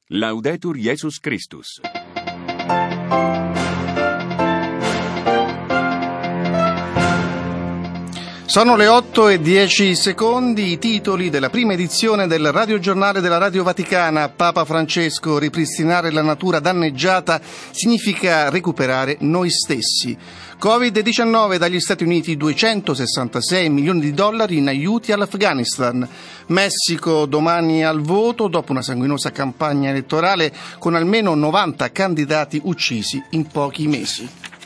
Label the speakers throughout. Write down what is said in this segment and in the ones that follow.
Speaker 1: Laudetur Jesus Christus.
Speaker 2: Sono le 8:10, i titoli della prima edizione del radiogiornale della Radio Vaticana. Papa Francesco: ripristinare la natura danneggiata significa recuperare noi stessi. Covid-19, dagli Stati Uniti $266 milioni in aiuti all'Afghanistan. Messico domani al voto dopo una sanguinosa campagna elettorale con almeno 90 candidati uccisi in pochi mesi.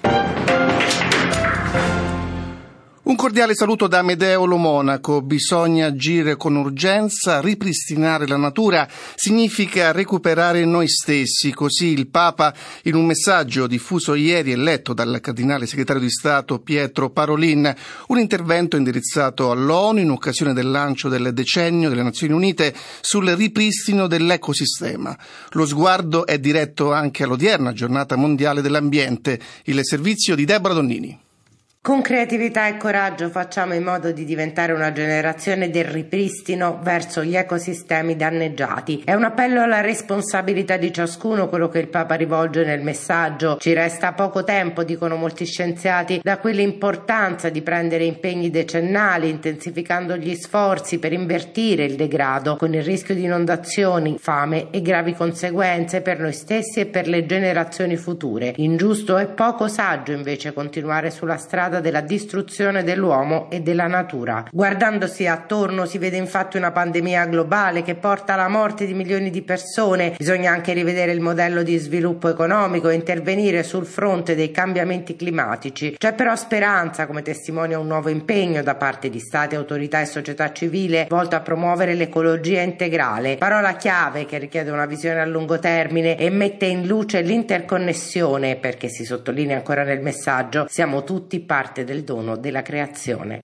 Speaker 2: Un cordiale saluto da Amedeo Lo Monaco. Bisogna agire con urgenza, ripristinare la natura significa recuperare noi stessi. Così il Papa, in un messaggio diffuso ieri e letto dal cardinale segretario di Stato Pietro Parolin, un intervento indirizzato all'ONU in occasione del lancio del decennio delle Nazioni Unite sul ripristino dell'ecosistema. Lo sguardo è diretto anche all'odierna giornata mondiale dell'ambiente. Il servizio di Deborah Donnini.
Speaker 3: Con creatività e coraggio facciamo in modo di diventare una generazione del ripristino verso gli ecosistemi danneggiati. È un appello alla responsabilità di ciascuno quello che il Papa rivolge nel messaggio. Ci resta poco tempo, dicono molti scienziati, da quell'importanza di prendere impegni decennali, intensificando gli sforzi per invertire il degrado, con il rischio di inondazioni, fame e gravi conseguenze per noi stessi e per le generazioni future. Ingiusto e poco saggio invece continuare sulla strada della distruzione dell'uomo e della natura. Guardandosi attorno si vede infatti una pandemia globale che porta alla morte di milioni di persone. Bisogna anche rivedere il modello di sviluppo economico e intervenire sul fronte dei cambiamenti climatici. C'è però speranza, come testimonia un nuovo impegno da parte di Stati, autorità e società civile volto a promuovere l'ecologia integrale, parola chiave che richiede una visione a lungo termine e mette in luce l'interconnessione, perché si sottolinea ancora nel messaggio: siamo tutti parte del dono della creazione.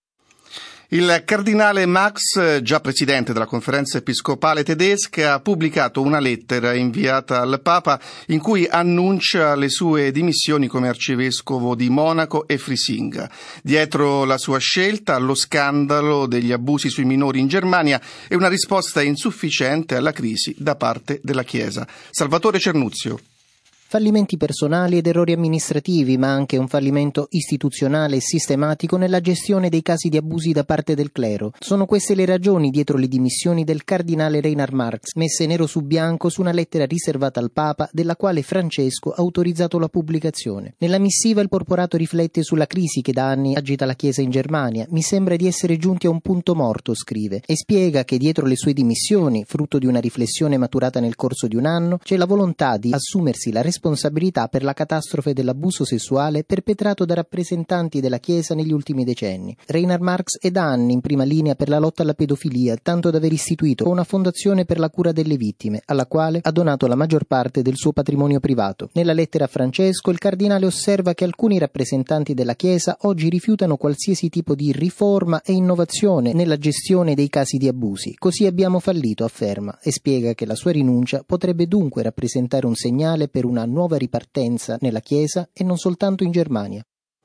Speaker 2: Il cardinale Max, già presidente della conferenza episcopale tedesca, ha pubblicato una lettera inviata al Papa in cui annuncia le sue dimissioni come arcivescovo di Monaco e Frisinga. Dietro la sua scelta, lo scandalo degli abusi sui minori in Germania e una risposta insufficiente alla crisi da parte della Chiesa. Salvatore Cernuzio.
Speaker 4: Fallimenti personali ed errori amministrativi, ma anche un fallimento istituzionale e sistematico nella gestione dei casi di abusi da parte del clero. Sono queste le ragioni dietro le dimissioni del cardinale Reinhard Marx, messe nero su bianco su una lettera riservata al Papa, della quale Francesco ha autorizzato la pubblicazione. Nella missiva il porporato riflette sulla crisi che da anni agita la Chiesa in Germania. Mi sembra di essere giunti a un punto morto, scrive, e spiega che dietro le sue dimissioni, frutto di una riflessione maturata nel corso di un anno, c'è la volontà di assumersi la responsabilità per la catastrofe dell'abuso sessuale perpetrato da rappresentanti della Chiesa negli ultimi decenni. Reinhard Marx è da anni in prima linea per la lotta alla pedofilia, tanto da aver istituito una fondazione per la cura delle vittime, alla quale ha donato la maggior parte del suo patrimonio privato. Nella lettera a Francesco, il cardinale osserva che alcuni rappresentanti della Chiesa oggi rifiutano qualsiasi tipo di riforma e innovazione nella gestione dei casi di abusi. Così abbiamo fallito, afferma, e spiega che la sua rinuncia potrebbe dunque rappresentare un segnale per una nuova ripartenza nella Chiesa e non soltanto in Germania.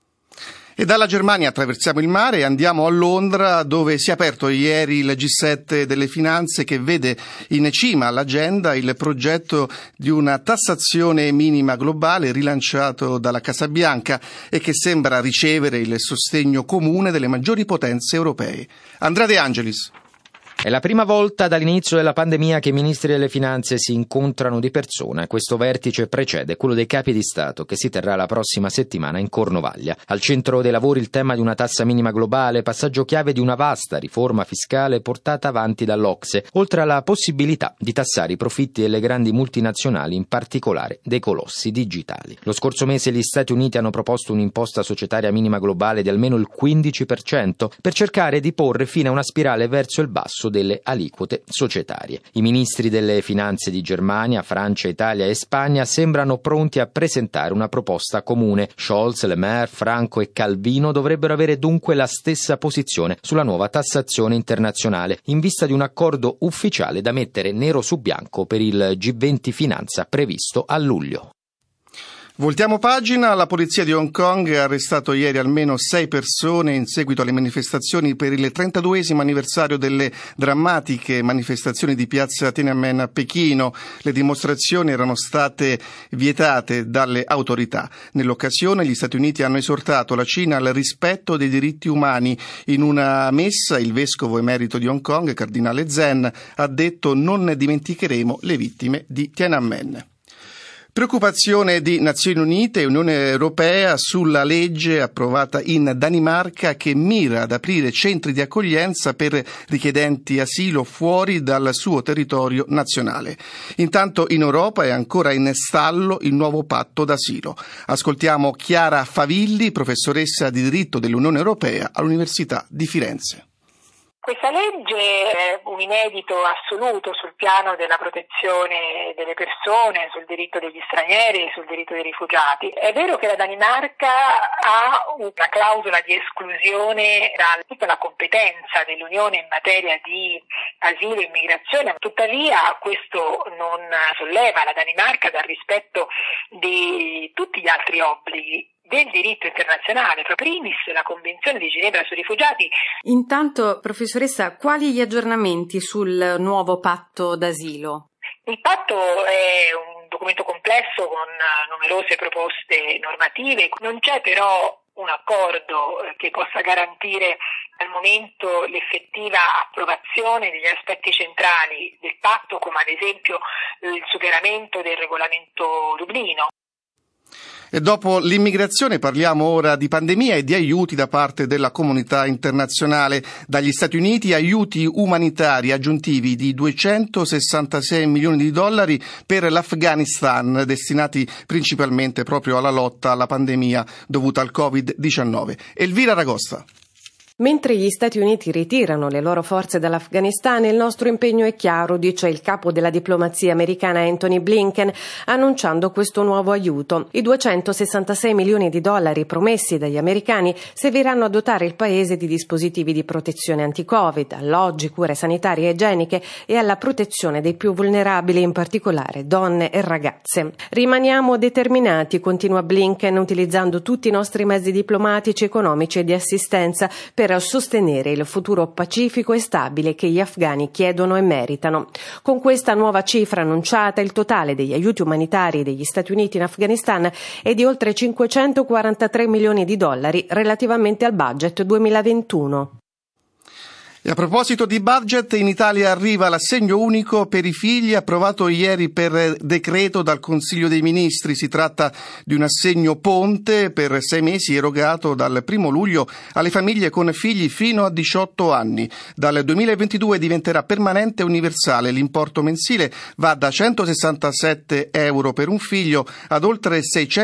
Speaker 2: E dalla Germania attraversiamo il mare e andiamo a Londra, dove si è aperto ieri il G7 delle finanze, che vede in cima all'agenda il progetto di una tassazione minima globale rilanciato dalla Casa Bianca e che sembra ricevere il sostegno comune delle maggiori potenze europee. Andrea De Angelis.
Speaker 5: È la prima volta dall'inizio della pandemia che i ministri delle finanze si incontrano di persona. Questo vertice precede quello dei capi di Stato che si terrà la prossima settimana in Cornovaglia. Al centro dei lavori il tema di una tassa minima globale, passaggio chiave di una vasta riforma fiscale portata avanti dall'OCSE, oltre alla possibilità di tassare i profitti delle grandi multinazionali, in particolare dei colossi digitali. Lo scorso mese gli Stati Uniti hanno proposto un'imposta societaria minima globale di almeno il 15% per cercare di porre fine a una spirale verso il basso delle aliquote societarie. I ministri delle finanze di Germania, Francia, Italia e Spagna sembrano pronti a presentare una proposta comune. Scholz, Le Maire, Franco e Calvino dovrebbero avere dunque la stessa posizione sulla nuova tassazione internazionale, in vista di un accordo ufficiale da mettere nero su bianco per il G20 Finanza previsto a luglio.
Speaker 2: Voltiamo pagina. La polizia di Hong Kong ha arrestato ieri almeno 6 persone in seguito alle manifestazioni per il 32esimo anniversario delle drammatiche manifestazioni di piazza Tiananmen a Pechino. Le dimostrazioni erano state vietate dalle autorità. Nell'occasione gli Stati Uniti hanno esortato la Cina al rispetto dei diritti umani. In una messa il vescovo emerito di Hong Kong, cardinale Zen, ha detto: non dimenticheremo le vittime di Tiananmen. Preoccupazione di Nazioni Unite e Unione Europea sulla legge approvata in Danimarca che mira ad aprire centri di accoglienza per richiedenti asilo fuori dal suo territorio nazionale. Intanto in Europa è ancora in stallo il nuovo patto d'asilo. Ascoltiamo Chiara Favilli, professoressa di diritto dell'Unione Europea all'Università di Firenze.
Speaker 6: Questa legge è un inedito assoluto sul piano della protezione delle persone, sul diritto degli stranieri e sul diritto dei rifugiati. È vero che la Danimarca ha una clausola di esclusione da tutta la competenza dell'Unione in materia di asilo e immigrazione, tuttavia questo non solleva la Danimarca dal rispetto di tutti gli altri obblighi del diritto internazionale, pro primis la Convenzione di Ginevra sui rifugiati.
Speaker 7: Intanto, professoressa, quali gli aggiornamenti sul nuovo patto d'asilo?
Speaker 6: Il patto è un documento complesso con numerose proposte normative, non c'è però un accordo che possa garantire al momento l'effettiva approvazione degli aspetti centrali del patto, come ad esempio il superamento del regolamento Dublino.
Speaker 2: E dopo l'immigrazione parliamo ora di pandemia e di aiuti da parte della comunità internazionale. Dagli Stati Uniti aiuti umanitari aggiuntivi di 266 milioni di dollari per l'Afghanistan, destinati principalmente proprio alla lotta alla pandemia dovuta al Covid-19. Elvira Ragosta.
Speaker 8: Mentre gli Stati Uniti ritirano le loro forze dall'Afghanistan, il nostro impegno è chiaro, dice il capo della diplomazia americana Antony Blinken, annunciando questo nuovo aiuto. I 266 milioni di dollari promessi dagli americani serviranno a dotare il paese di dispositivi di protezione anti-Covid, alloggi, cure sanitarie e igieniche e alla protezione dei più vulnerabili, in particolare donne e ragazze. Rimaniamo determinati, continua Blinken, utilizzando tutti i nostri mezzi diplomatici, economici e di assistenza per sostenere il futuro pacifico e stabile che gli afghani chiedono e meritano. Con questa nuova cifra annunciata, il totale degli aiuti umanitari degli Stati Uniti in Afghanistan è di oltre 543 milioni di dollari relativamente al budget 2021.
Speaker 2: E a proposito di budget, in Italia arriva l'assegno unico per i figli approvato ieri per decreto dal Consiglio dei Ministri. Si tratta di un assegno ponte per 6 mesi erogato dal 1 luglio alle famiglie con figli fino a 18 anni. Dal 2022 diventerà permanente e universale. L'importo mensile va da 167 euro per un figlio ad oltre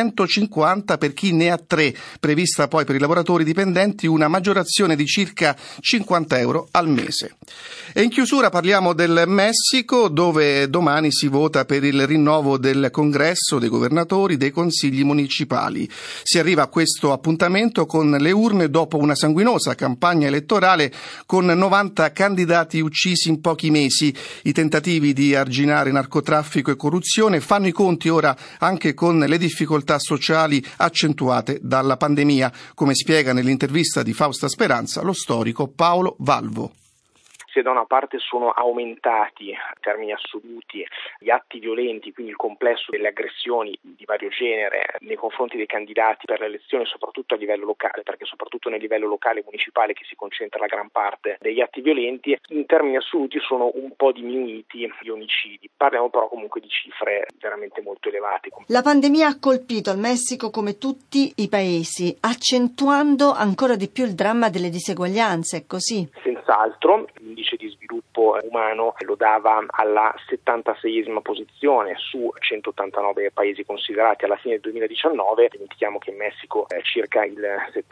Speaker 2: 650 per chi ne ha 3. Prevista poi per i lavoratori dipendenti una maggiorazione di circa 50 euro al mese. E in chiusura parliamo del Messico, dove domani si vota per il rinnovo del congresso dei governatori dei consigli municipali. Si arriva a questo appuntamento con le urne dopo una sanguinosa campagna elettorale con 90 candidati uccisi in pochi mesi. I tentativi di arginare narcotraffico e corruzione fanno i conti ora anche con le difficoltà sociali accentuate dalla pandemia, come spiega nell'intervista di Fausta Speranza lo storico Paolo Valvo.
Speaker 9: Se da una parte sono aumentati in termini assoluti gli atti violenti, quindi il complesso delle aggressioni di vario genere nei confronti dei candidati per le elezioni, soprattutto a livello locale, perché soprattutto nel livello locale municipale che si concentra la gran parte degli atti violenti, in termini assoluti sono un po' diminuiti gli omicidi. Parliamo però comunque di cifre veramente molto elevate.
Speaker 10: La pandemia ha colpito il Messico come tutti i paesi, accentuando ancora di più il dramma delle diseguaglianze, è così?
Speaker 9: Senz'altro, l'indice di sviluppo umano lo dava alla 76esima posizione su 189 paesi considerati alla fine del 2019. Dimentichiamo che in Messico circa il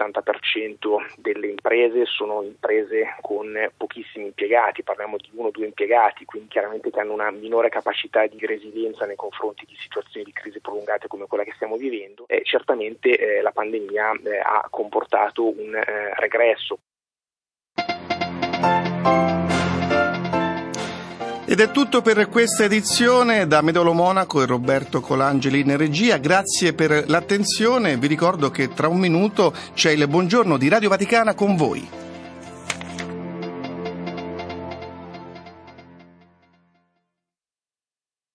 Speaker 9: 70% delle imprese sono imprese con pochissimi impiegati, parliamo di 1 o 2 impiegati, quindi chiaramente che hanno una minore capacità di resilienza nei confronti di situazioni di crisi prolungate come quella che stiamo vivendo. Certamente la pandemia ha comportato un regresso.
Speaker 2: Ed Ed è tutto per questa edizione. Da Medolo Monaco e Roberto Colangeli in regia. Grazie per l'attenzione. Vi ricordo che tra un minuto c'è il Buongiorno di Radio Vaticana con voi.